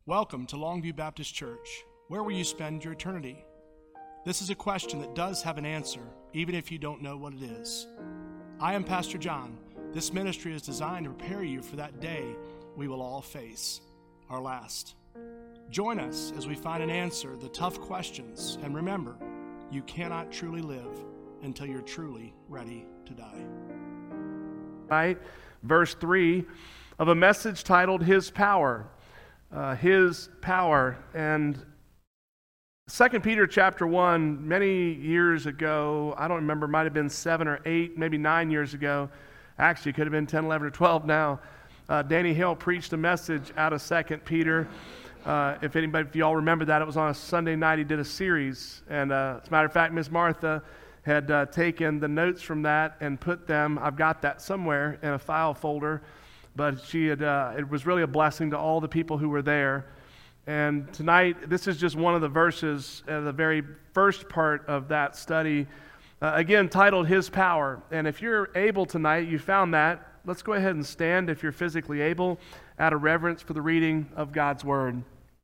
Welcome to Longview Baptist Church. Where will you spend your eternity? This is a question that does have an answer, even if you don't know what it is. I am Pastor John. This ministry is designed to prepare you for that day we will all face, our last. Join us as we find an answer to the tough questions, and remember, you cannot truly live until you're truly ready to die. Right? Verse 3 of a message titled His Power. His Power. And 2 Peter chapter 1, many years ago, I don't remember, might have been 7 or 8, maybe 9 years ago. Actually, it could have been 10, 11, or 12 now. Danny Hill preached a message out of 2 Peter. If y'all remember that, it was on a Sunday night. He did a series. And as a matter of fact, Miss Martha had taken the notes from that and put them, I've got that somewhere in a file folder, but she had, it was really a blessing to all the people who were there. And tonight, this is just one of the verses, the very first part of that study, again, titled His Power. And if you're able tonight, you found that, let's go ahead and stand if you're physically able, out of reverence for the reading of God's Word.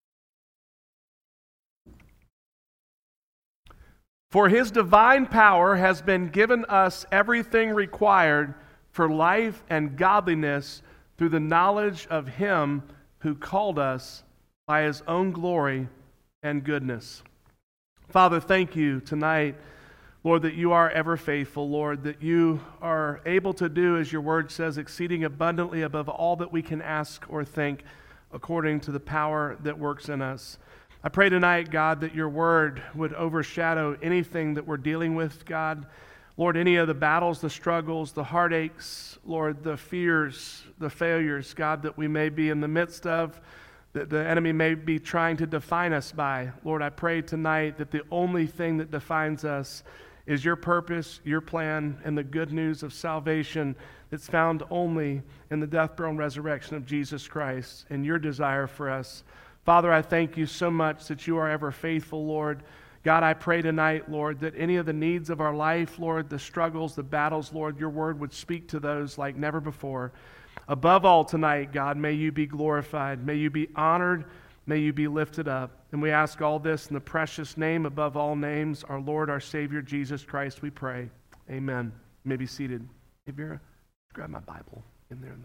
For His divine power has been given us everything required for life and godliness through the knowledge of Him who called us by His own glory and goodness. Father, thank you tonight, Lord, that you are ever faithful, Lord, that you are able to do, as your word says, exceeding abundantly above all that we can ask or think, according to the power that works in us. I pray tonight, God, that your word would overshadow anything that we're dealing with, God. Lord, any of the battles, the struggles, the heartaches, Lord, the fears, the failures, God, that we may be in the midst of, that the enemy may be trying to define us by. Lord, I pray tonight that the only thing that defines us is your purpose, your plan, and the good news of salvation that's found only in the death, burial, and resurrection of Jesus Christ and your desire for us. Father, I thank you so much that you are ever faithful, Lord. God, I pray tonight, Lord, that any of the needs of our life, Lord, the struggles, the battles, Lord, your word would speak to those like never before. Above all tonight, God, may you be glorified. May you be honored. May you be lifted up. And we ask all this in the precious name above all names, our Lord, our Savior, Jesus Christ, we pray. Amen. You may be seated. Hey, Vera, grab my Bible in there.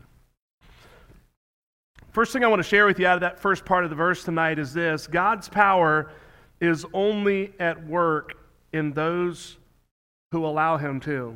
First thing I want to share with you out of that first part of the verse tonight is this. God's power is only at work in those who allow Him to.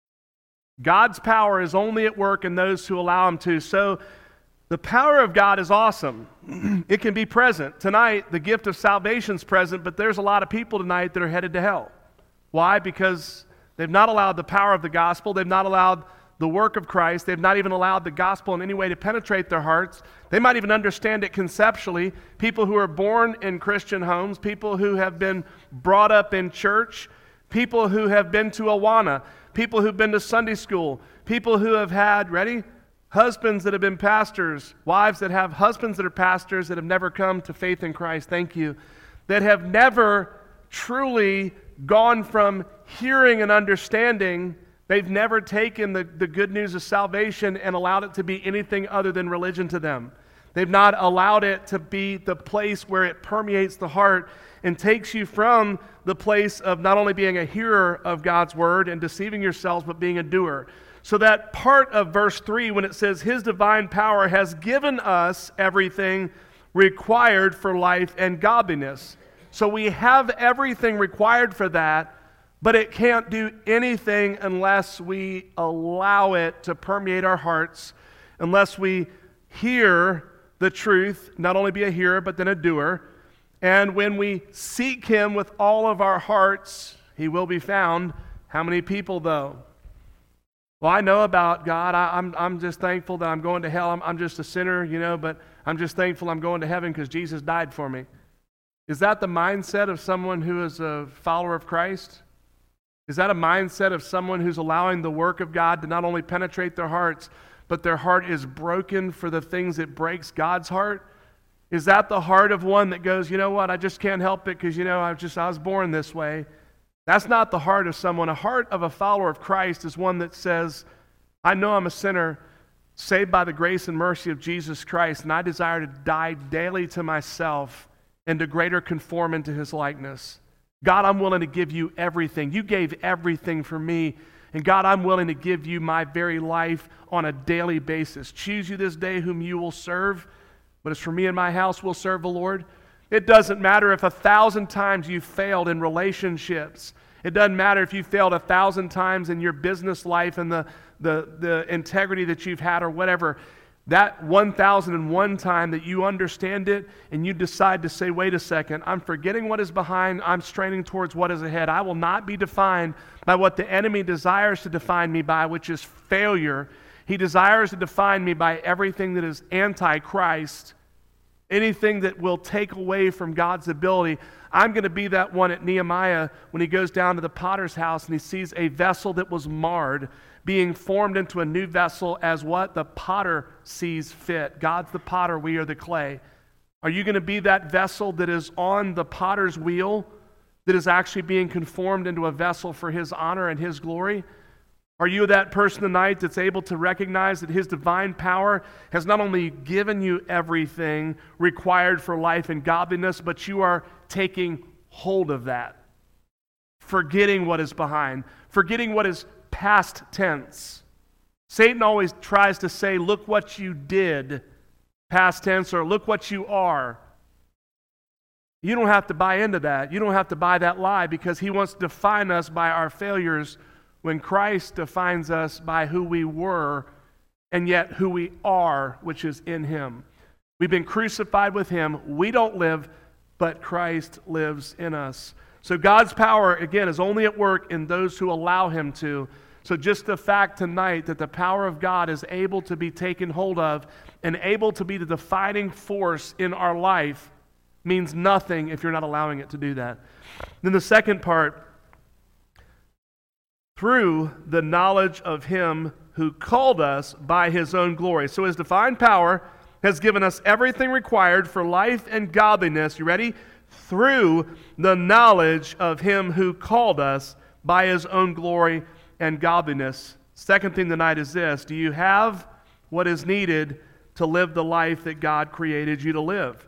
God's power is only at work in those who allow Him to. So the power of God is awesome. It can be present. Tonight, the gift of salvation is present, but there's a lot of people tonight that are headed to hell. Why? Because they've not allowed the power of the gospel. They've not allowed the work of Christ. They've not even allowed the gospel in any way to penetrate their hearts. They might even understand it conceptually. People who are born in Christian homes, people who have been brought up in church, people who have been to Awana, people who've been to Sunday school, people who have had, ready? Husbands that have been pastors, wives that have husbands that are pastors that have never come to faith in Christ, thank you, that have never truly gone from hearing and understanding. They've never taken the good news of salvation and allowed it to be anything other than religion to them. They've not allowed it to be the place where it permeates the heart and takes you from the place of not only being a hearer of God's word and deceiving yourselves, but being a doer. So that part of verse 3, when it says, His divine power has given us everything required for life and godliness. So we have everything required for that, but it can't do anything unless we allow it to permeate our hearts, unless we hear the truth, not only be a hearer, but then a doer. And when we seek Him with all of our hearts, He will be found. How many people, though? Well, I know about God. I'm just thankful that I'm going to hell. I'm just a sinner, but I'm just thankful I'm going to heaven because Jesus died for me. Is that the mindset of someone who is a follower of Christ? Is that a mindset of someone who's allowing the work of God to not only penetrate their hearts, but their heart is broken for the things that breaks God's heart? Is that the heart of one that goes, you know what, I just can't help it because, I was born this way? That's not the heart of someone. A heart of a follower of Christ is one that says, I know I'm a sinner, saved by the grace and mercy of Jesus Christ, and I desire to die daily to myself and to greater conform into his likeness. God, I'm willing to give you everything. You gave everything for me. And God, I'm willing to give you my very life on a daily basis. Choose you this day whom you will serve. But as for me and my house, we'll serve the Lord. It doesn't matter if 1,000 times you failed in relationships. It doesn't matter if you failed 1,000 times in your business life and the integrity that you've had or whatever. That 1,001 time that you understand it and you decide to say, wait a second, I'm forgetting what is behind, I'm straining towards what is ahead. I will not be defined by what the enemy desires to define me by, which is failure. He desires to define me by everything that is anti-Christ, anything that will take away from God's ability. I'm going to be that one at Nehemiah when he goes down to the potter's house and he sees a vessel that was marred being formed into a new vessel as what the potter sees fit. God's the potter, we are the clay. Are you going to be that vessel that is on the potter's wheel, that is actually being conformed into a vessel for his honor and his glory? Are you that person tonight that's able to recognize that his divine power has not only given you everything required for life and godliness, but you are taking hold of that, forgetting what is behind, forgetting what is past tense. Satan always tries to say, look what you did, past tense, or look what you are. You don't have to buy into that. You don't have to buy that lie, because he wants to define us by our failures when Christ defines us by who we were and yet who we are, which is in him. We've been crucified with him. We don't live, but Christ lives in us. So God's power, again, is only at work in those who allow him to. So just the fact tonight that the power of God is able to be taken hold of and able to be the defining force in our life means nothing if you're not allowing it to do that. Then the second part, through the knowledge of him who called us by his own glory. So his divine power has given us everything required for life and godliness. You ready? Through the knowledge of him who called us by his own glory and godliness. Second thing tonight is this: do you have what is needed to live the life that God created you to live?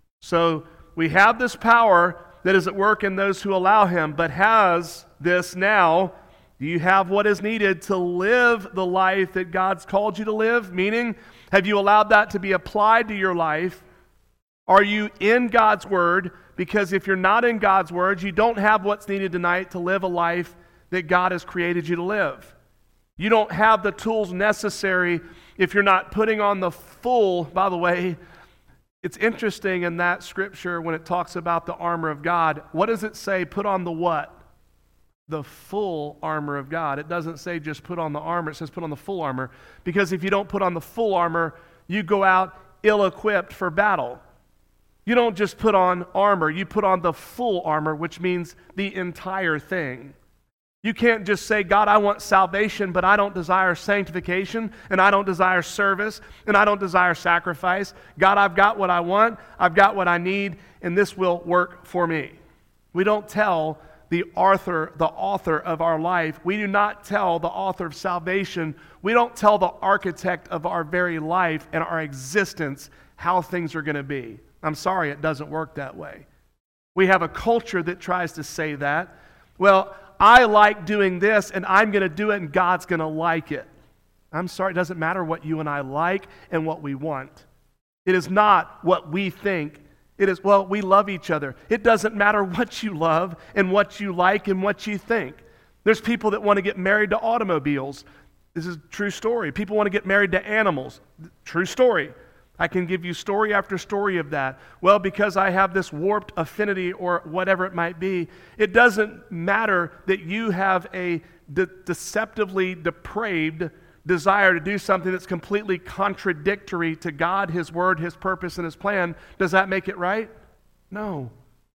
So we have this power that is at work in those who allow him, but has this now, do you have what is needed to live the life that God's called you to live? Meaning, have you allowed that to be applied to your life? Are you in God's Word? Because if you're not in God's Word, you don't have what's needed tonight to live a life that God has created you to live. You don't have the tools necessary if you're not putting on the full. By the way, it's interesting in that scripture when it talks about the armor of God. What does it say? Put on the what? The full armor of God. It doesn't say just put on the armor. It says put on the full armor. Because if you don't put on the full armor, you go out ill-equipped for battle. You don't just put on armor. You put on the full armor, which means the entire thing. You can't just say, God, I want salvation, but I don't desire sanctification, and I don't desire service, and I don't desire sacrifice. God, I've got what I want, I've got what I need, and this will work for me. We don't tell the author of our life. We do not tell the author of salvation. We don't tell the architect of our very life and our existence how things are going to be. I'm sorry, it doesn't work that way. We have a culture that tries to say that. Well, I like doing this, and I'm going to do it, and God's going to like it. I'm sorry, it doesn't matter what you and I like and what we want. It is not what we think. It is, well, we love each other. It doesn't matter what you love and what you like and what you think. There's people that want to get married to automobiles. This is a true story. People want to get married to animals. True story. I can give you story after story of that. Well, because I have this warped affinity or whatever it might be, it doesn't matter that you have a deceptively depraved desire to do something that's completely contradictory to God, His Word, His purpose, and His plan. Does that make it right? No.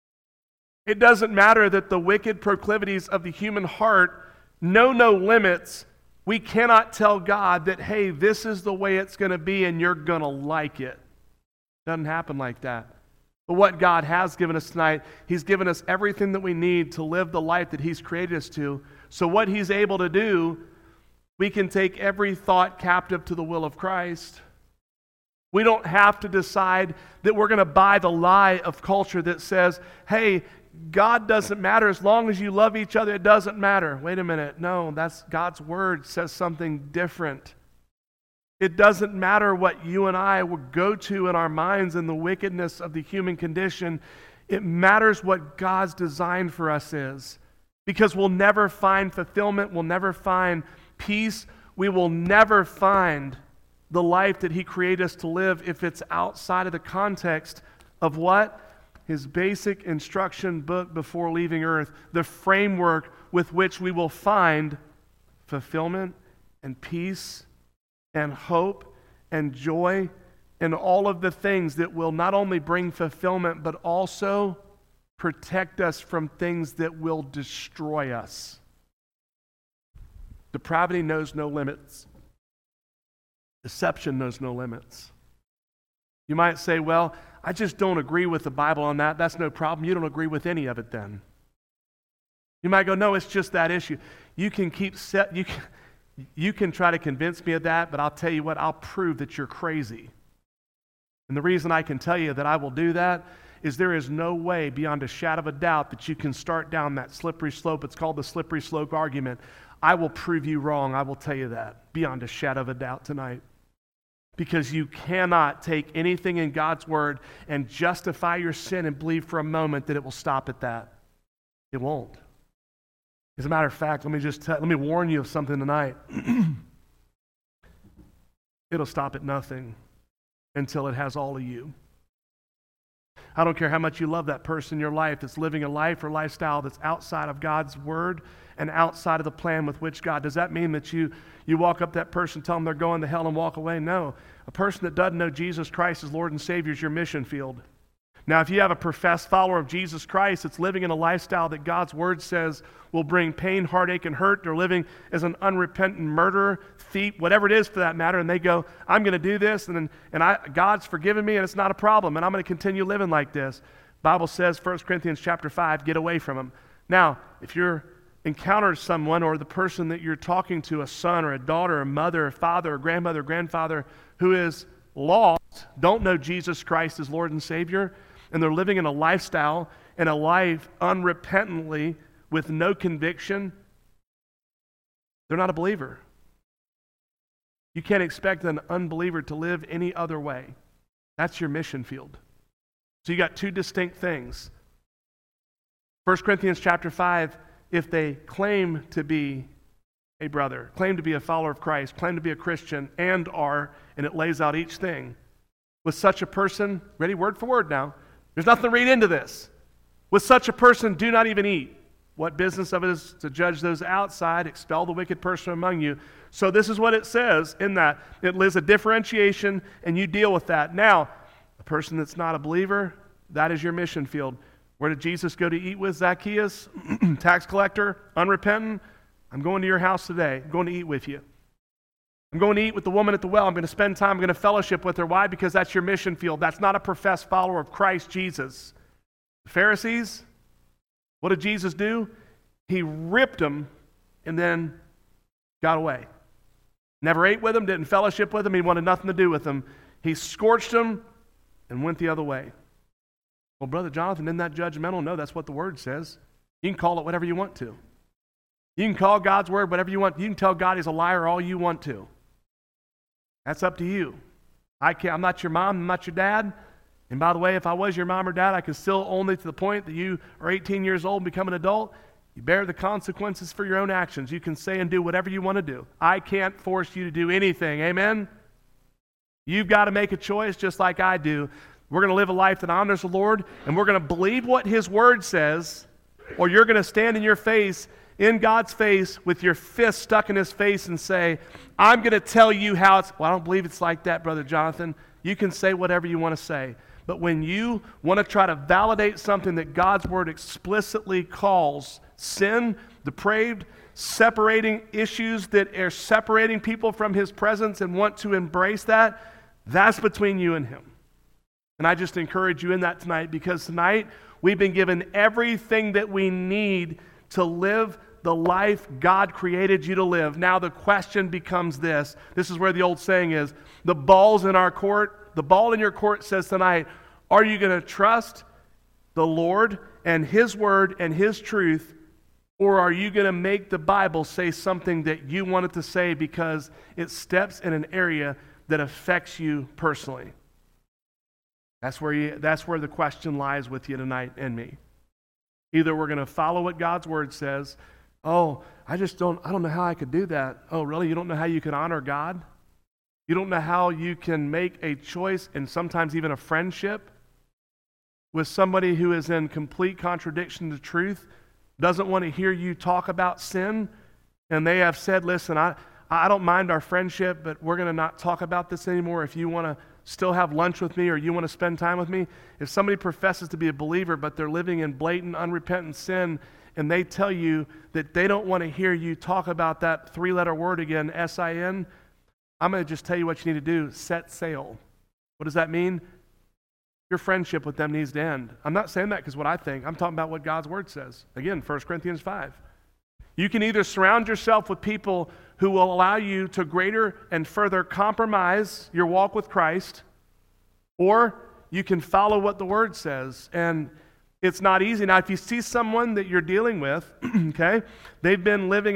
It doesn't matter that the wicked proclivities of the human heart know no limits. We cannot tell God that, hey, this is the way it's going to be and you're going to like it. Doesn't happen like that. But what God has given us tonight, He's given us everything that we need to live the life that He's created us to. So what He's able to do We can take every thought captive to the will of Christ. We don't have to decide that we're going to buy the lie of culture that says, hey, God doesn't matter. As long as you love each other, it doesn't matter. Wait a minute. No, that's God's word says something different. It doesn't matter what you and I would go to in our minds and the wickedness of the human condition. It matters what God's design for us is. Because we'll never find fulfillment. We'll never find peace. We will never find the life that He created us to live if it's outside of the context of what? His basic instruction book before leaving earth, the framework with which we will find fulfillment and peace and hope and joy and all of the things that will not only bring fulfillment but also protect us from things that will destroy us. Depravity knows no limits. Deception knows no limits. You might say, well, I just don't agree with the Bible on that. That's no problem. You don't agree with any of it then. You might go, no, it's just that issue. You can you can try to convince me of that, but I'll tell you what, I'll prove that you're crazy. And the reason I can tell you that I will do that is there is no way beyond a shadow of a doubt that you can start down that slippery slope. It's called the slippery slope argument. I will prove you wrong. I will tell you that beyond a shadow of a doubt tonight. Because you cannot take anything in God's word and justify your sin and believe for a moment that it will stop at that. It won't. As a matter of fact, let me warn you of something tonight. It'll stop at nothing until it has all of you. I don't care how much you love that person in your life that's living a life or lifestyle that's outside of God's word and outside of the plan with which God. Does that mean that you walk up to that person, tell them they're going to hell and walk away? No. A person that doesn't know Jesus Christ as Lord and Savior is your mission field. Now, if you have a professed follower of Jesus Christ that's living in a lifestyle that God's word says will bring pain, heartache, and hurt, they're living as an unrepentant murderer, thief, whatever it is for that matter, and they go, I'm going to do this, and God's forgiven me, and it's not a problem, and I'm going to continue living like this. The Bible says, 1 Corinthians chapter 5, get away from them. Now, if you're encounters someone or the person that you're talking to, a son or a daughter, a mother, a father, a grandmother, grandfather, who is lost, don't know Jesus Christ as Lord and Savior, and they're living in a lifestyle and a life unrepentantly with no conviction, they're not a believer. You can't expect an unbeliever to live any other way. That's your mission field. So you got two distinct things. 1 Corinthians chapter 5, if they claim to be a brother, claim to be a follower of Christ, claim to be a Christian, and it lays out each thing. With such a person, ready word for word now, there's nothing to read into this. With such a person, do not even eat. What business of it is to judge those outside, expel the wicked person among you. So this is what it says in that. It lives a differentiation, and you deal with that. Now, a person that's not a believer, that is your mission field. Where did Jesus go to eat with Zacchaeus? Tax collector, unrepentant. I'm going to your house today. I'm going to eat with you. I'm going to eat with the woman at the well. I'm going to spend time. I'm going to fellowship with her. Why? Because that's your mission field. That's not a professed follower of Christ Jesus. The Pharisees, what did Jesus do? He ripped them and then got away. Never ate with them, didn't fellowship with them. He wanted nothing to do with them. He scorched them and went the other way. Well, Brother Jonathan, isn't that judgmental? No, that's what the Word says. You can call it whatever you want to. You can call God's Word whatever you want. You can tell God He's a liar all you want to. That's up to you. I'm not your mom, I'm not your dad. And by the way, if I was your mom or dad, I could still only to the point that you are 18 years old and become an adult. You bear the consequences for your own actions. You can say and do whatever you want to do. I can't force you to do anything. Amen? You've got to make a choice just like I do. We're going to live a life that honors the Lord, and we're going to believe what His Word says, or you're going to stand in God's face with your fist stuck in His face and say, I'm going to tell you how it's... Well, I don't believe it's like that, Brother Jonathan. You can say whatever you want to say. But when you want to try to validate something that God's Word explicitly calls sin, depraved, separating issues that are separating people from His presence and want to embrace that, that's between you and Him. And I just encourage you in that tonight, because tonight we've been given everything that we need to live the life God created you to live. Now the question becomes this. This is where the old saying is, the ball's in our court. The ball in your court says tonight, are you going to trust the Lord and His word and His truth, or are you going to make the Bible say something that you want it to say because it steps in an area that affects you personally? That's where the question lies with you tonight and me. Either we're going to follow what God's word says. Oh, I don't know how I could do that. Oh, really? You don't know how you can honor God? You don't know how you can make a choice and sometimes even a friendship with somebody who is in complete contradiction to truth, doesn't want to hear you talk about sin, and they have said, listen, I don't mind our friendship, but we're going to not talk about this anymore. If you want to still have lunch with me or you want to spend time with me, if somebody professes to be a believer, but they're living in blatant, unrepentant sin, and they tell you that they don't want to hear you talk about that three-letter word again, S-I-N, I'm going to just tell you what you need to do, set sail. What does that mean? Your friendship with them needs to end. I'm not saying that because what I think. I'm talking about what God's word says. Again, 1 Corinthians 5. You can either surround yourself with people who will allow you to greater and further compromise your walk with Christ, or you can follow what the word says. And it's not easy. Now, if you see someone that you're dealing with, okay, maybe they've been living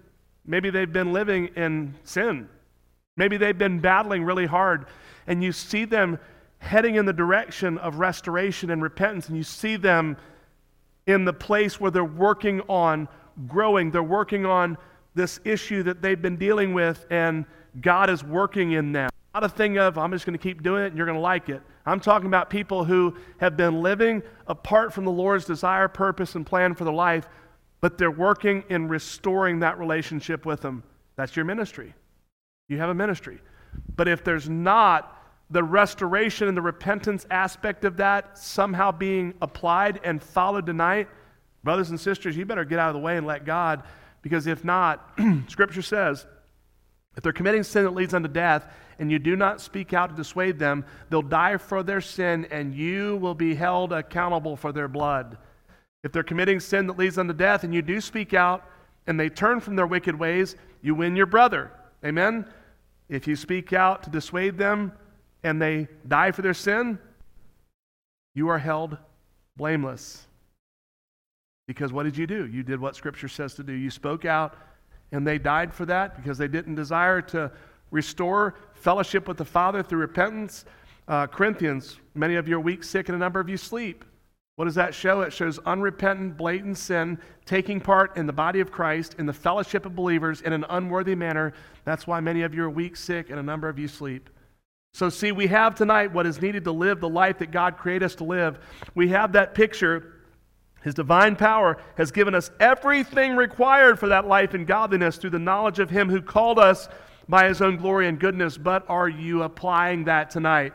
in sin. Maybe they've been battling really hard, and you see them heading in the direction of restoration and repentance, and you see them in the place where they're working on growing. They're working on this issue that they've been dealing with, and God is working in them. Not a thing of, I'm just going to keep doing it and you're going to like it. I'm talking about people who have been living apart from the Lord's desire, purpose, and plan for their life, but they're working in restoring that relationship with them. That's your ministry. You have a ministry. But if there's not the restoration and the repentance aspect of that somehow being applied and followed tonight, brothers and sisters, you better get out of the way and let God, because if not, Scripture says, if they're committing sin that leads unto death, and you do not speak out to dissuade them, they'll die for their sin, and you will be held accountable for their blood. If they're committing sin that leads unto death, and you do speak out, and they turn from their wicked ways, you win your brother. Amen? If you speak out to dissuade them, and they die for their sin, you are held blameless. Because what did you do? You did what Scripture says to do. You spoke out, and they died for that because they didn't desire to restore fellowship with the Father through repentance. Corinthians, many of you are weak, sick, and a number of you sleep. What does that show? It shows unrepentant, blatant sin, taking part in the body of Christ, in the fellowship of believers in an unworthy manner. That's why many of you are weak, sick, and a number of you sleep. So see, we have tonight what is needed to live the life that God created us to live. We have that picture. His divine power has given us everything required for that life and godliness through the knowledge of Him who called us by His own glory and goodness. But are you applying that tonight?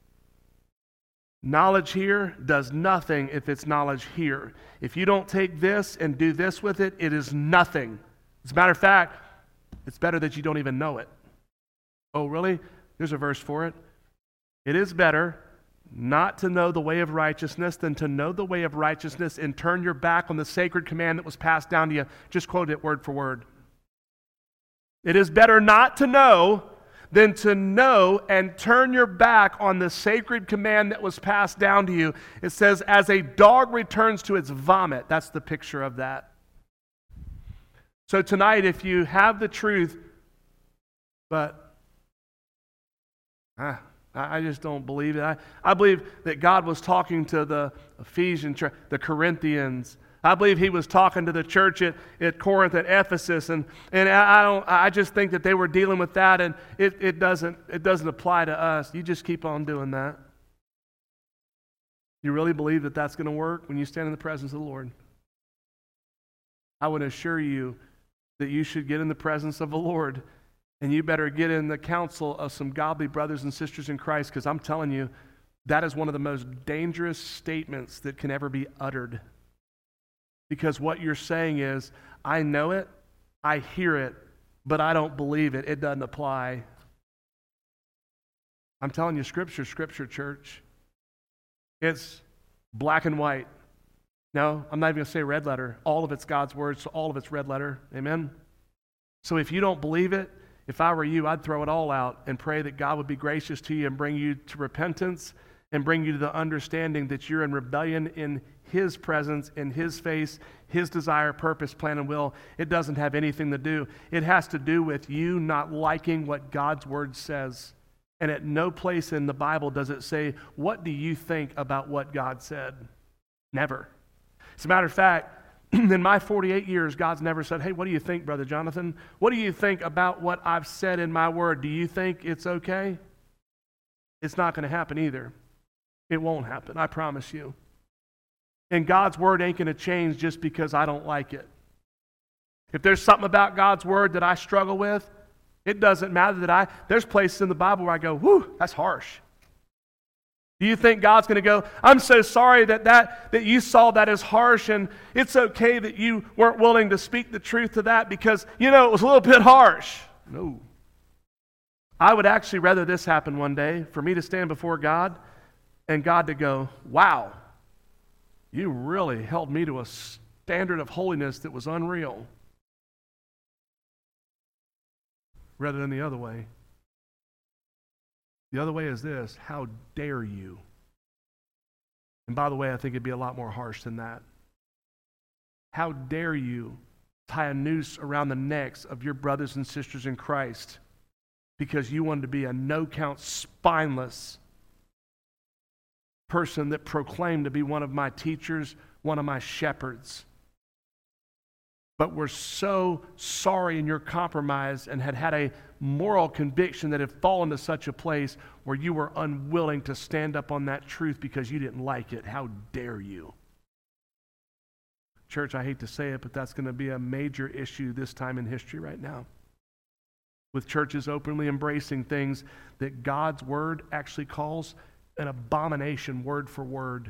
Knowledge here does nothing if it's knowledge here. If you don't take this and do this with it, it is nothing. As a matter of fact, it's better that you don't even know it. Oh, really? There's a verse for it. It is better not to know the way of righteousness than to know the way of righteousness and turn your back on the sacred command that was passed down to you. Just quote it word for word. It is better not to know than to know and turn your back on the sacred command that was passed down to you. It says, as a dog returns to its vomit. That's the picture of that. So tonight, if you have the truth, but I just don't believe it. I believe that God was talking to the Ephesians, the Corinthians. I believe He was talking to the church at Corinth, at Ephesus, and I just think that they were dealing with that, and it doesn't apply to us. You just keep on doing that. You really believe that that's going to work when you stand in the presence of the Lord? I would assure you that you should get in the presence of the Lord. And you better get in the counsel of some godly brothers and sisters in Christ, because I'm telling you, that is one of the most dangerous statements that can ever be uttered. Because what you're saying is, I know it, I hear it, but I don't believe it. It doesn't apply. I'm telling you, Scripture, church. It's black and white. No, I'm not even going to say red letter. All of it's God's word, so all of it's red letter. Amen? So if you don't believe it, if I were you, I'd throw it all out and pray that God would be gracious to you and bring you to repentance and bring you to the understanding that you're in rebellion in His presence, in His face, His desire, purpose, plan, and will. It doesn't have anything to do. It has to do with you not liking what God's word says. And at no place in the Bible does it say, what do you think about what God said? Never. As a matter of fact, in my 48 years, God's never said, hey, what do you think, Brother Jonathan? What do you think about what I've said in my word? Do you think it's okay? It's not going to happen either. It won't happen, I promise you. And God's word ain't going to change just because I don't like it. If there's something about God's word that I struggle with, it doesn't matter that there's places in the Bible where I go, whew, that's harsh. Do you think God's going to go, I'm so sorry that you saw that as harsh, and it's okay that you weren't willing to speak the truth to that because, it was a little bit harsh? No. I would actually rather this happen one day, for me to stand before God and God to go, wow, you really held me to a standard of holiness that was unreal. Rather than the other way. The other way is this: how dare you? And by the way, I think it'd be a lot more harsh than that. How dare you tie a noose around the necks of your brothers and sisters in Christ because you wanted to be a no-count, spineless person that proclaimed to be one of my teachers, one of my shepherds. But were so sorry in your compromise and had a moral conviction that had fallen to such a place where you were unwilling to stand up on that truth because you didn't like it. How dare you? Church, I hate to say it, but that's going to be a major issue this time in history right now. With churches openly embracing things that God's word actually calls an abomination word for word.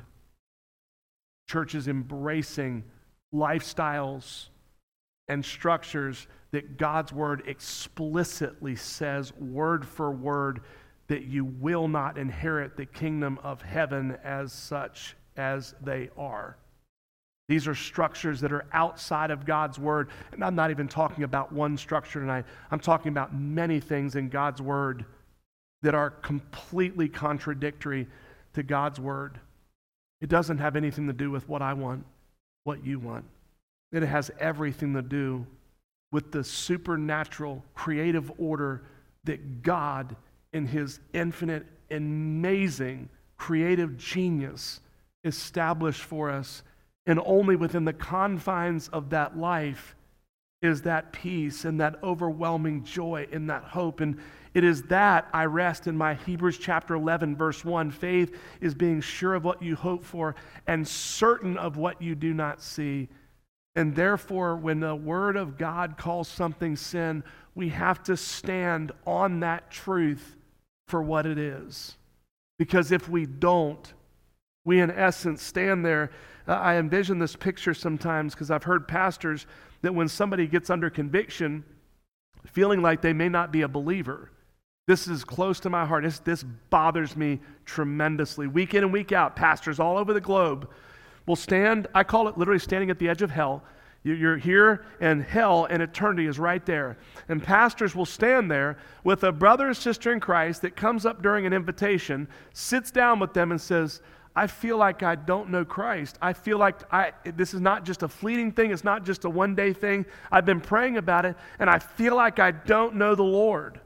Churches embracing lifestyles and structures that God's word explicitly says word for word that you will not inherit the kingdom of heaven as such as they are. These are structures that are outside of God's word. And I'm not even talking about one structure tonight. I'm talking about many things in God's word that are completely contradictory to God's word. It doesn't have anything to do with what I want, what you want. It has everything to do with the supernatural, creative order that God, in His infinite, amazing, creative genius, established for us. And only within the confines of that life is that peace and that overwhelming joy and that hope. And it is that I rest in my Hebrews chapter 11, verse 1. Faith is being sure of what you hope for and certain of what you do not see. And therefore, when the Word of God calls something sin, we have to stand on that truth for what it is. Because if we don't, we in essence stand there. I envision this picture sometimes because I've heard pastors that when somebody gets under conviction, feeling like they may not be a believer, this is close to my heart. This bothers me tremendously. Week in and week out, pastors all over the globe will stand, I call it literally standing at the edge of hell. You're here, and hell and eternity is right there. And pastors will stand there with a brother or sister in Christ that comes up during an invitation, sits down with them and says, I feel like I don't know Christ. I feel like this is not just a fleeting thing. It's not just a one-day thing. I've been praying about it, and I feel like I don't know the Lord.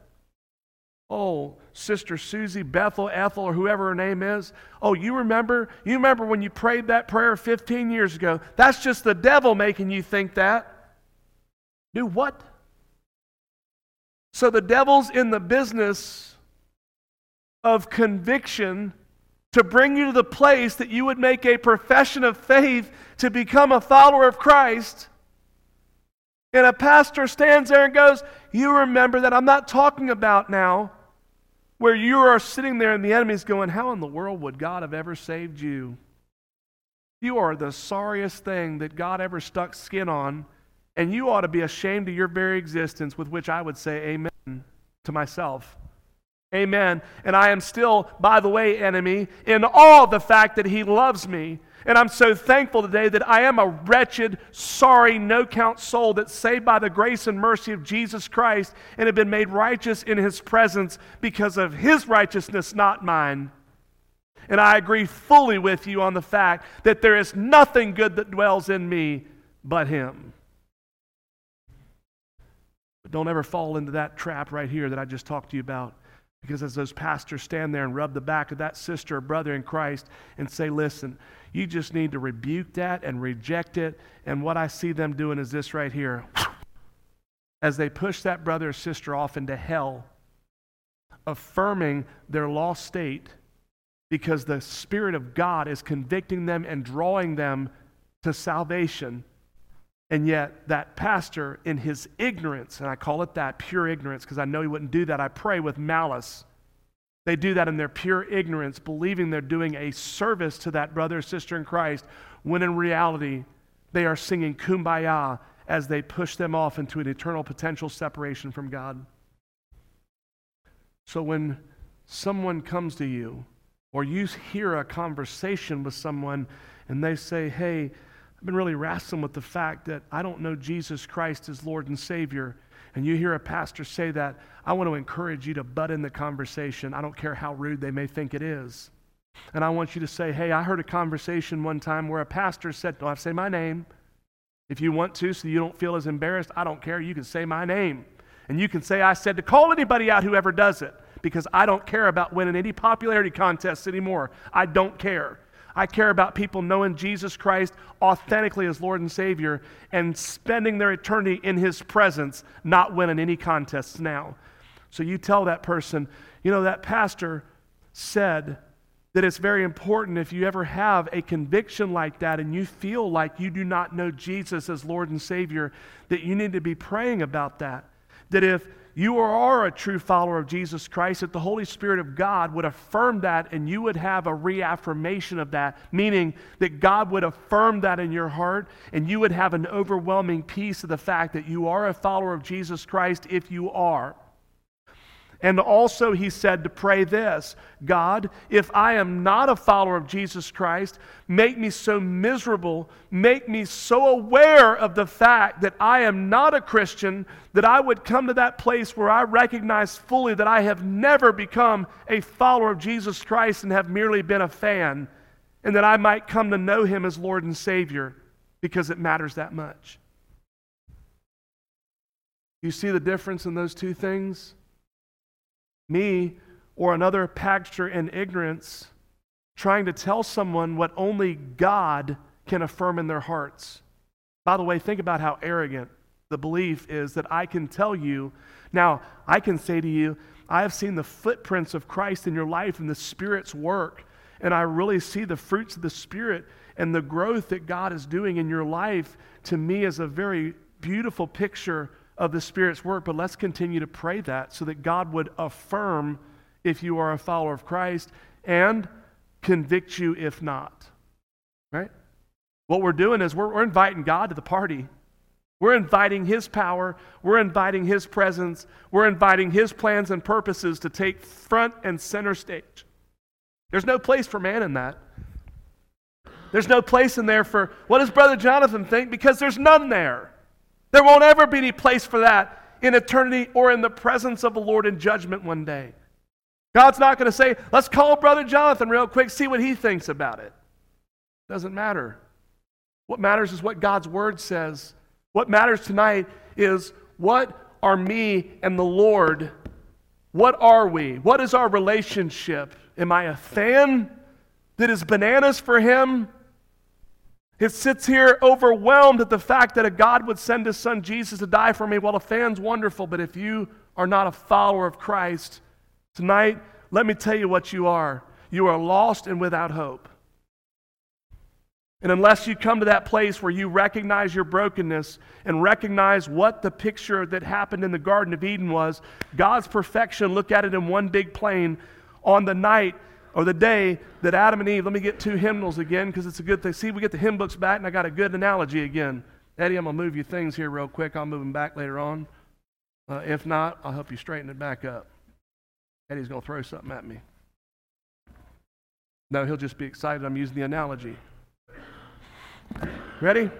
Oh, Sister Susie, Bethel, Ethel, or whoever her name is. Oh, you remember when you prayed that prayer 15 years ago? That's just the devil making you think that. Do what? So the devil's in the business of conviction to bring you to the place that you would make a profession of faith to become a follower of Christ. And a pastor stands there and goes, you remember that? I'm not talking about now where you are sitting there and the enemy's going, how in the world would God have ever saved you? You are the sorriest thing that God ever stuck skin on, and you ought to be ashamed of your very existence, with which I would say amen to myself. Amen. And I am still, by the way, enemy, in awe of the fact that he loves me. And I'm so thankful today that I am a wretched, sorry, no-count soul that's saved by the grace and mercy of Jesus Christ and have been made righteous in his presence because of his righteousness, not mine. And I agree fully with you on the fact that there is nothing good that dwells in me but him. But don't ever fall into that trap right here that I just talked to you about. Because as those pastors stand there and rub the back of that sister or brother in Christ and say, listen, you just need to rebuke that and reject it. And what I see them doing is this right here. As they push that brother or sister off into hell, affirming their lost state because the Spirit of God is convicting them and drawing them to salvation. And yet that pastor in his ignorance, and I call it that, pure ignorance, because I know he wouldn't do that. I pray with malice. They do that in their pure ignorance, believing they're doing a service to that brother or sister in Christ, when in reality they are singing Kumbaya as they push them off into an eternal potential separation from God. So when someone comes to you, or you hear a conversation with someone and they say, hey, I've been really wrestling with the fact that I don't know Jesus Christ as Lord and Savior, and you hear a pastor say that, I want to encourage you to butt in the conversation. I don't care how rude they may think it is. And I want you to say, hey, I heard a conversation one time where a pastor said, don't have to say my name. If you want to, so you don't feel as embarrassed, I don't care. You can say my name. And you can say I said to call anybody out, whoever does it, because I don't care about winning any popularity contests anymore. I don't care. I care about people knowing Jesus Christ authentically as Lord and Savior and spending their eternity in his presence, not winning any contests now. So you tell that person, you know, that pastor said that it's very important if you ever have a conviction like that and you feel like you do not know Jesus as Lord and Savior, that you need to be praying about that. That if you are a true follower of Jesus Christ, that the Holy Spirit of God would affirm that and you would have a reaffirmation of that, meaning that God would affirm that in your heart and you would have an overwhelming peace of the fact that you are a follower of Jesus Christ if you are. And also he said to pray this, God, if I am not a follower of Jesus Christ, make me so miserable, make me so aware of the fact that I am not a Christian, that I would come to that place where I recognize fully that I have never become a follower of Jesus Christ and have merely been a fan, and that I might come to know him as Lord and Savior because it matters that much. You see the difference in those two things? Me or another pastor in ignorance trying to tell someone what only God can affirm in their hearts. By the way, think about how arrogant the belief is that I can tell you. Now, I can say to you, I have seen the footprints of Christ in your life and the Spirit's work, and I really see the fruits of the Spirit and the growth that God is doing in your life to me as a very beautiful picture of the Spirit's work. But let's continue to pray that so that God would affirm if you are a follower of Christ and convict you if not. Right? What we're doing is we're inviting God to the party. We're inviting his power. We're inviting his presence. We're inviting his plans and purposes to take front and center stage. There's no place for man in that. There's no place in there for what does Brother Jonathan think, because there's none there. There won't ever be any place for that in eternity or in the presence of the Lord in judgment one day. God's not going to say, let's call Brother Jonathan real quick, see what he thinks about it. Doesn't matter. What matters is what God's Word says. What matters tonight is what are me and the Lord? What are we? What is our relationship? Am I a fan that is bananas for him? It sits here overwhelmed at the fact that a God would send his son Jesus to die for me. Well, a fan's wonderful, but if you are not a follower of Christ, tonight, let me tell you what you are. You are lost and without hope. And unless you come to that place where you recognize your brokenness and recognize what the picture that happened in the Garden of Eden was, God's perfection, look at it in one big plane on the night or the day that Adam and Eve, let me get two hymnals again because it's a good thing. See, we get the hymn books back and I got a good analogy again. Eddie, I'm going to move you things here real quick. I'll move them back later on. If not, I'll help you straighten it back up. Eddie's going to throw something at me. No, he'll just be excited I'm using the analogy. Ready?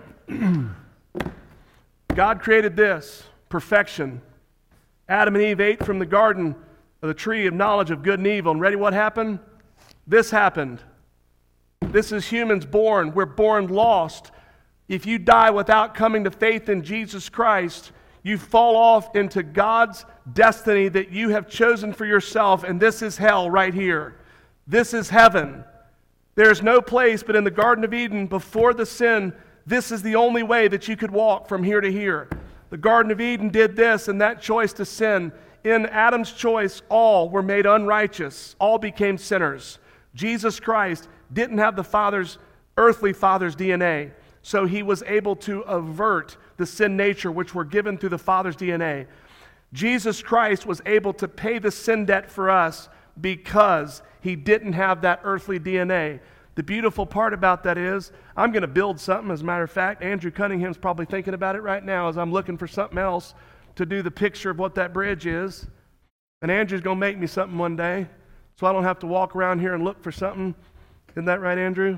God created this, perfection. Adam and Eve ate from the garden of the tree of knowledge of good and evil. And ready what happened? This happened. This is humans born. We're born lost. If you die without coming to faith in Jesus Christ, you fall off into God's destiny that you have chosen for yourself, and this is hell right here. This is heaven. There's no place but in the Garden of Eden before the sin. This is the only way that you could walk from here to here. The Garden of Eden did this, and that choice to sin. In Adam's choice, all were made unrighteous. All became sinners. Jesus Christ didn't have the earthly father's DNA, so he was able to avert the sin nature which were given through the Father's DNA. Jesus Christ was able to pay the sin debt for us because he didn't have that earthly DNA. The beautiful part about that is, I'm going to build something. As a matter of fact, Andrew Cunningham's probably thinking about it right now as I'm looking for something else to do the picture of what that bridge is. And Andrew's going to make me something one day, so I don't have to walk around here and look for something. Isn't that right, Andrew?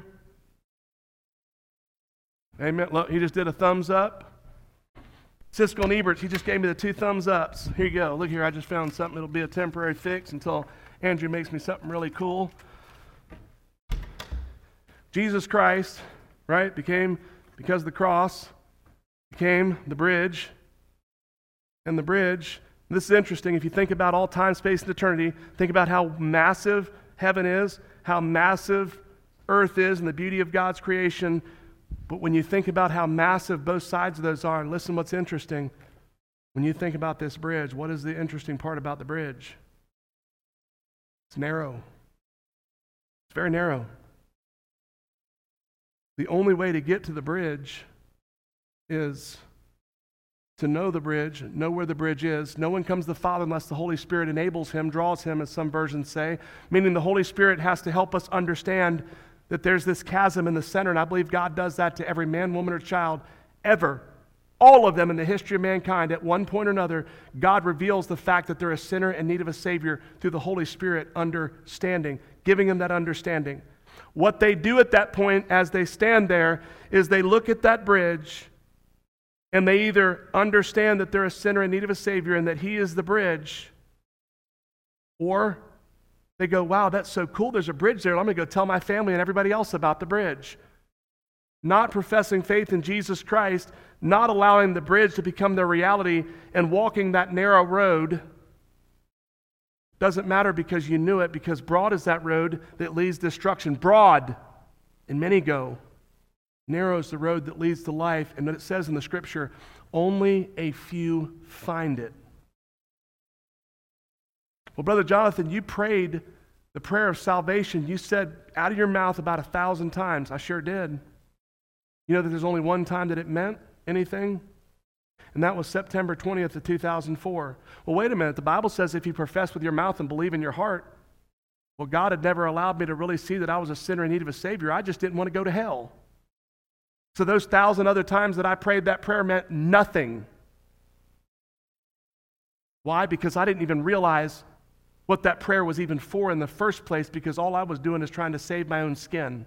Amen. Look, he just did a thumbs up. Siskel and Ebert, he just gave me the 2 thumbs ups. Here you go. Look here, I just found something. It'll be a temporary fix until Andrew makes me something really cool. Jesus Christ, right, because of the cross, became the bridge. And the bridge, this is interesting. If you think about all time, space, and eternity, think about how massive heaven is, how massive earth is, and the beauty of God's creation. But when you think about how massive both sides of those are, and listen what's interesting, when you think about this bridge, what is the interesting part about the bridge? It's narrow. It's very narrow. The only way to get to the bridge is to know the bridge, know where the bridge is. No one comes to the Father unless the Holy Spirit enables him, draws him, as some versions say, meaning the Holy Spirit has to help us understand that there's this chasm in the center, and I believe God does that to every man, woman, or child ever. All of them in the history of mankind, at one point or another, God reveals the fact that they're a sinner in need of a Savior through the Holy Spirit understanding, giving them that understanding. What they do at that point as they stand there is they look at that bridge and they either understand that they're a sinner in need of a Savior and that He is the bridge, or they go, wow, that's so cool, there's a bridge there. I'm going to go tell my family and everybody else about the bridge. Not professing faith in Jesus Christ, not allowing the bridge to become their reality, and walking that narrow road doesn't matter because you knew it, because broad is that road that leads to destruction. Broad, and many go. Narrow is the road that leads to life, and it says in the Scripture, only a few find it. Well, Brother Jonathan, you prayed the prayer of salvation. You said out of your mouth about 1,000 times. I sure did. You know that there's only one time that it meant anything? And that was September 20th of 2004. Well, wait a minute. The Bible says if you profess with your mouth and believe in your heart, well, God had never allowed me to really see that I was a sinner in need of a Savior. I just didn't want to go to hell. So those 1,000 other times that I prayed that prayer meant nothing. Why? Because I didn't even realize what that prayer was even for in the first place, because all I was doing is trying to save my own skin.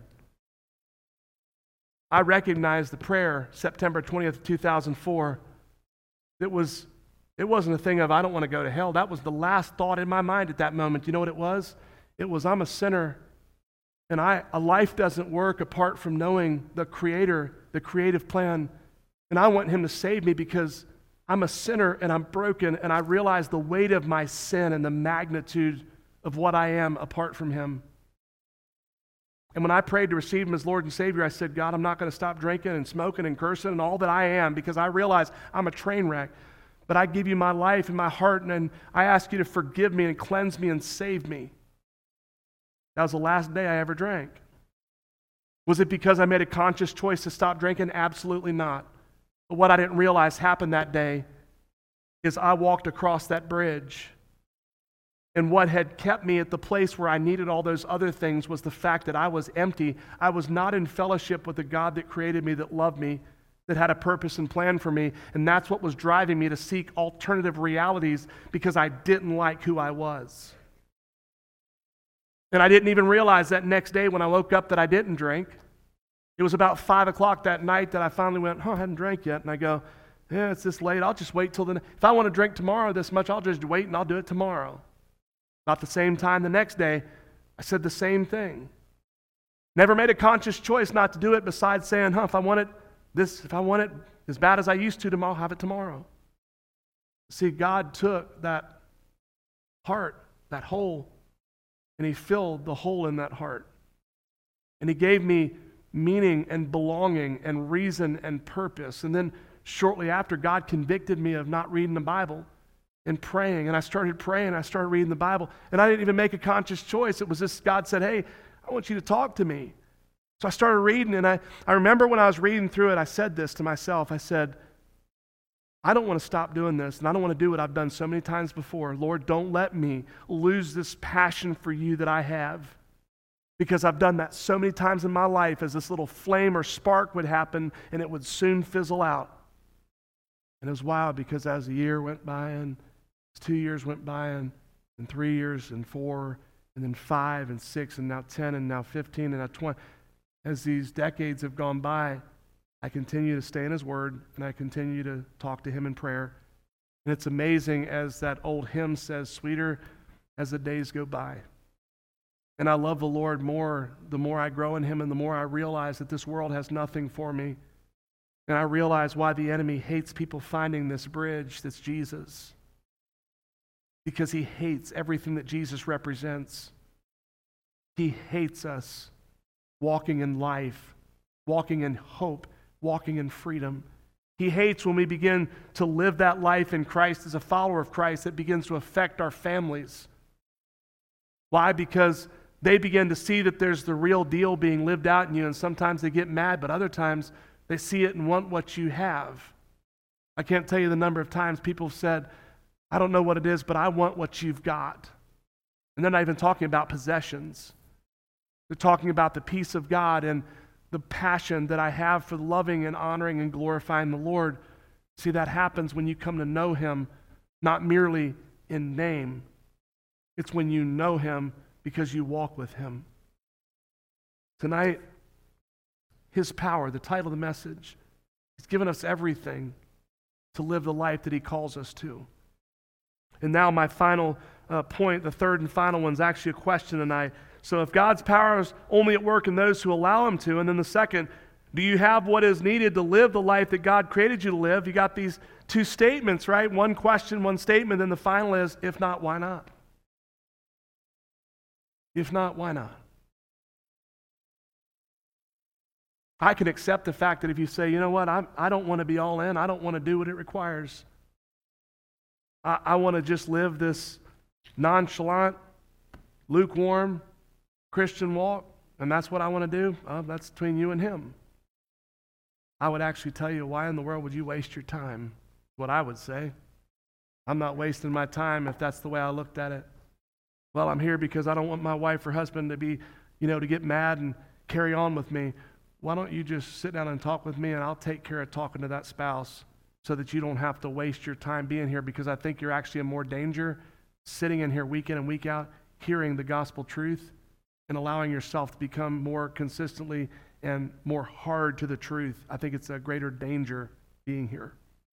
I recognized the prayer, September 20th, 2004. It wasn't a thing of, I don't want to go to hell. That was the last thought in my mind at that moment. You know what it was? It was, I'm a sinner, and a life doesn't work apart from knowing the Creator, the creative plan, and I want Him to save me because I'm a sinner and I'm broken, and I realize the weight of my sin and the magnitude of what I am apart from Him. And when I prayed to receive Him as Lord and Savior, I said, God, I'm not going to stop drinking and smoking and cursing and all that I am, because I realize I'm a train wreck. But I give you my life and my heart, and I ask you to forgive me and cleanse me and save me. That was the last day I ever drank. Was it because I made a conscious choice to stop drinking? Absolutely not. But what I didn't realize happened that day is I walked across that bridge, and what had kept me at the place where I needed all those other things was the fact that I was empty. I was not in fellowship with the God that created me, that loved me, that had a purpose and plan for me, and that's what was driving me to seek alternative realities, because I didn't like who I was. And I didn't even realize that next day when I woke up that I didn't drink. It was about 5 o'clock that night that I finally went, I hadn't drank yet. And I go, yeah, it's this late. I'll just wait till if I want to drink tomorrow this much, I'll just wait and I'll do it tomorrow. About the same time the next day, I said the same thing. Never made a conscious choice not to do it besides saying, if I want it as bad as I used to tomorrow, I'll have it tomorrow. See, God took that heart, that hole, and He filled the hole in that heart. And He gave me meaning and belonging and reason and purpose. And then shortly after, God convicted me of not reading the Bible and praying. And I started praying. I started reading the Bible. And I didn't even make a conscious choice. It was just God said, hey, I want you to talk to me. So I started reading. And I remember when I was reading through it, I said this to myself. I said, I don't want to stop doing this. And I don't want to do what I've done so many times before. Lord, don't let me lose this passion for you that I have. Because I've done that so many times in my life as this little flame or spark would happen and it would soon fizzle out. And it was wild because as a year went by and 2 years went by and 3 years and 4 and then 5 and 6 and now 10 and now 15 and now 20. As these decades have gone by, I continue to stay in His Word and I continue to talk to Him in prayer. And it's amazing, as that old hymn says, sweeter as the days go by. And I love the Lord more, the more I grow in Him and the more I realize that this world has nothing for me. And I realize why the enemy hates people finding this bridge that's Jesus. Because he hates everything that Jesus represents. He hates us walking in life, walking in hope, walking in freedom. He hates when we begin to live that life in Christ as a follower of Christ that begins to affect our families. Why? Because they begin to see that there's the real deal being lived out in you, and sometimes they get mad, but other times they see it and want what you have. I can't tell you the number of times people have said, I don't know what it is, but I want what you've got. And they're not even talking about possessions. They're talking about the peace of God and the passion that I have for loving and honoring and glorifying the Lord. See, that happens when you come to know Him, not merely in name. It's when you know Him because you walk with Him. Tonight, His power, the title of the message, He's given us everything to live the life that He calls us to. And now my final point, the third and final one, is actually a question tonight. So if God's power is only at work in those who allow Him to, and then the second, do you have what is needed to live the life that God created you to live? You got these two statements, right? One question, one statement, then the final is, if not, why not? If not, why not? I can accept the fact that if you say, you know what, I don't want to be all in, I don't want to do what it requires. I want to just live this nonchalant, lukewarm Christian walk, and that's what I want to do. That's between you and Him. I would actually tell you, why in the world would you waste your time? What I would say. I'm not wasting my time if that's the way I looked at it. Well, I'm here because I don't want my wife or husband to be, to get mad and carry on with me. Why don't you just sit down and talk with me, and I'll take care of talking to that spouse so that you don't have to waste your time being here, because I think you're actually in more danger sitting in here week in and week out, hearing the gospel truth and allowing yourself to become more consistently and more hard to the truth. I think it's a greater danger being here.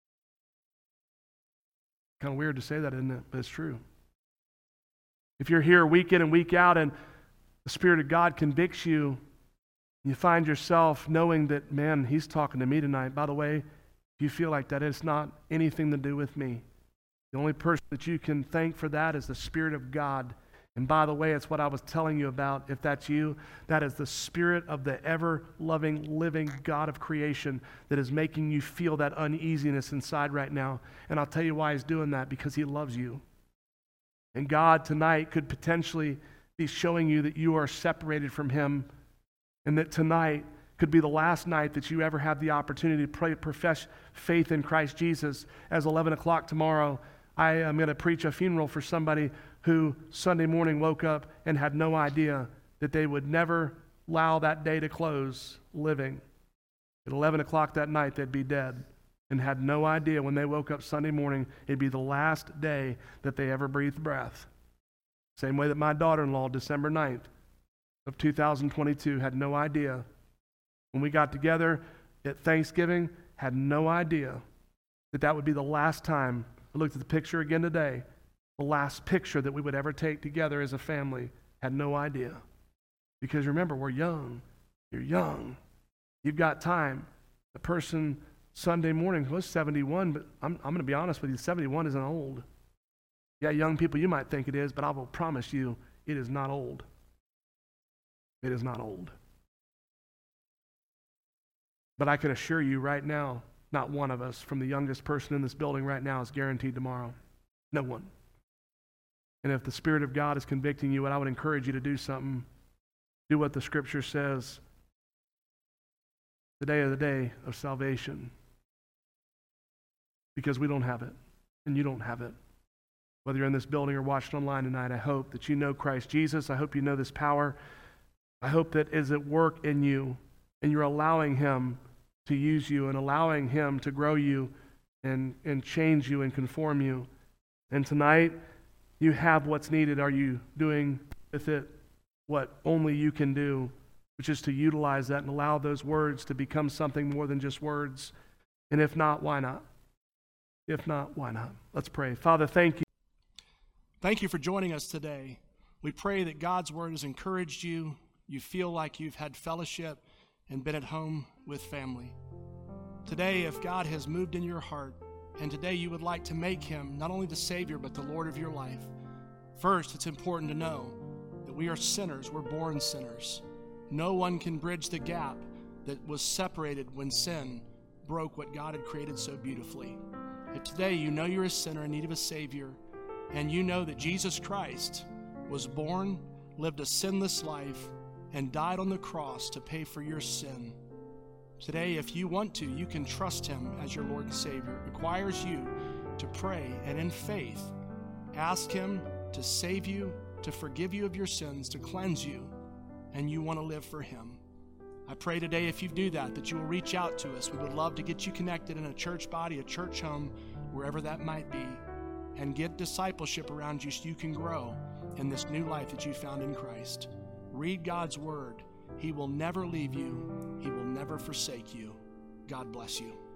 Kind of weird to say that, isn't it? But it's true. If you're here week in and week out and the Spirit of God convicts you, you find yourself knowing that, man, He's talking to me tonight. By the way, if you feel like that, it's not anything to do with me. The only person that you can thank for that is the Spirit of God. And by the way, it's what I was telling you about. If that's you, that is the Spirit of the ever-loving, living God of creation that is making you feel that uneasiness inside right now. And I'll tell you why He's doing that, because He loves you. And God tonight could potentially be showing you that you are separated from Him, and that tonight could be the last night that you ever have the opportunity to profess faith in Christ Jesus. As 11 o'clock tomorrow, I am going to preach a funeral for somebody who Sunday morning woke up and had no idea that they would never allow that day to close living. At 11 o'clock that night, they'd be dead, and had no idea when they woke up Sunday morning it'd be the last day that they ever breathed breath. Same way that my daughter-in-law, December 9th of 2022, had no idea. When we got together at Thanksgiving, had no idea that that would be the last time. I looked at the picture again today. The last picture that we would ever take together as a family. Had no idea. Because remember, we're young. You're young. You've got time. The person Sunday morning was 71, but I'm going to be honest with you, 71 isn't old. Yeah, young people, you might think it is, but I will promise you, it is not old. It is not old. But I can assure you right now, not one of us, from the youngest person in this building right now, is guaranteed tomorrow. No one. And if the Spirit of God is convicting you, and I would encourage you to do something, do what the Scripture says. Today is the day of salvation. Because we don't have it, and you don't have it. Whether you're in this building or watching online tonight, I hope that you know Christ Jesus. I hope you know this power. I hope that is at work in you, and you're allowing Him to use you and allowing Him to grow you and change you and conform you. And tonight, you have what's needed. Are you doing with it what only you can do, which is to utilize that and allow those words to become something more than just words? And if not, why not? If not, why not? Let's pray. Father, thank you. Thank you for joining us today. We pray that God's word has encouraged you. You feel like you've had fellowship and been at home with family. Today, if God has moved in your heart, and today you would like to make Him not only the Savior, but the Lord of your life, first, it's important to know that we are sinners. We're born sinners. No one can bridge the gap that was separated when sin broke what God had created so beautifully. If today you know you're a sinner in need of a Savior, and you know that Jesus Christ was born, lived a sinless life, and died on the cross to pay for your sin, today, if you want to, you can trust Him as your Lord and Savior. It requires you to pray and in faith ask Him to save you, to forgive you of your sins, to cleanse you, and you want to live for Him. I pray today, if you do that, that you will reach out to us. We would love to get you connected in a church body, a church home, wherever that might be, and get discipleship around you so you can grow in this new life that you found in Christ. Read God's Word. He will never leave you. He will never forsake you. God bless you.